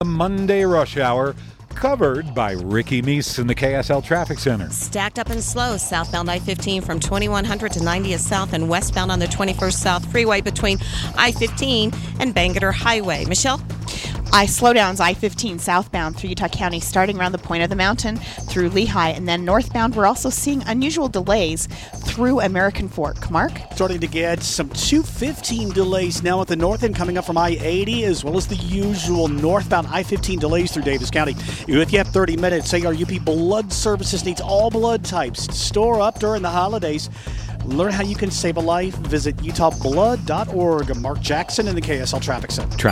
Monday rush hour, covered by Ricky Meese in the KSL Traffic Center. Stacked up and slow, southbound I-15 from 2100 to 90th South and westbound on the 21st South Freeway between I-15 and Bangerter Highway. Michelle? Slowdowns I-15 southbound through Utah County starting around the point of the mountain through Lehigh, and then northbound we're also seeing unusual delays through American Fork. Mark? Starting to get some 215 delays now at the north end coming up from I-80, as well as the usual northbound I-15 delays through Davis County. If you have 30 minutes, ARUP Blood Services needs all blood types to store up during the holidays. Learn how you can save a life. Visit utahblood.org. Mark Jackson in the KSL Traffic Center.